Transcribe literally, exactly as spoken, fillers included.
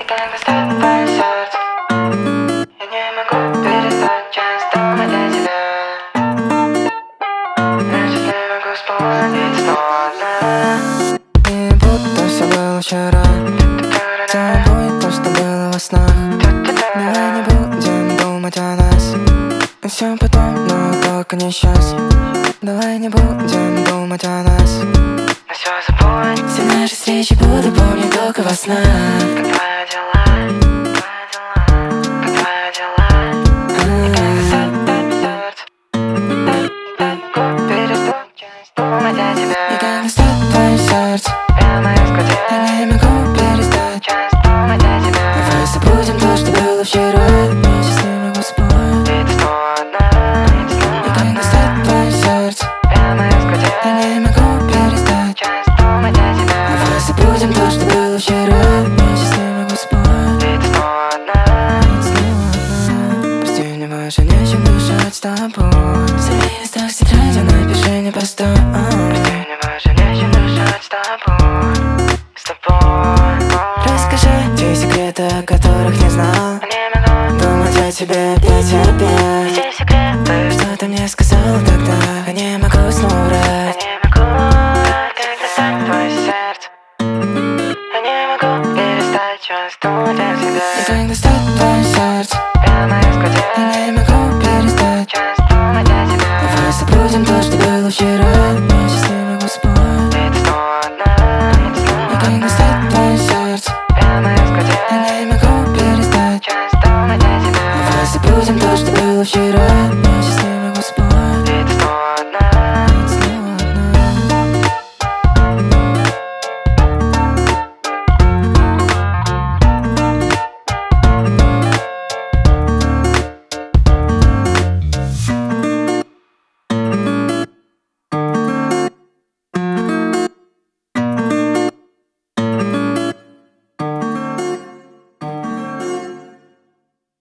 когда стать твое сердце, я не могу перестать часто думать о тебе. Я сейчас не могу вспомнить снова. И будто все было вчера, с тобой то, что было во снах. Давай не будем думать о нас, все потом, но только не сейчас. Давай не будем думать о нас, Но все забудь. все наши встречи буду помнить только во снах. Как твои дела, как твои дела, и когда стать твое сердце, я не могу перестать часто думать о тебе. И когда стать твое сердце, Прямо из груди, я не могу перестать часто думать о тебе. Давай забудем то, что было вчера, я сейчас не могу спать. Ведь снова одна, ведь снова И когда одна. стать твое сердце, Прямо из груди, я не могу перестать часто думать о тебе. Давай забудем то, что было вчера, я сейчас не могу спать. Ведь снова одна. Ведь снова одна. Прости, мне больше нечем дышать с тобой. Среди листах тетради напиши мне постой. Мне больше нечем дышать с тобой, с тобой. Расскажи те секреты, о которых не знал. Не могу Думать о тебе, петь тебе. все секреты, Что ты мне сказал тогда, я не могу снова врать. не могу, когда стать твое сердце, я не могу перестать часто думать о тебе. И когда стать твое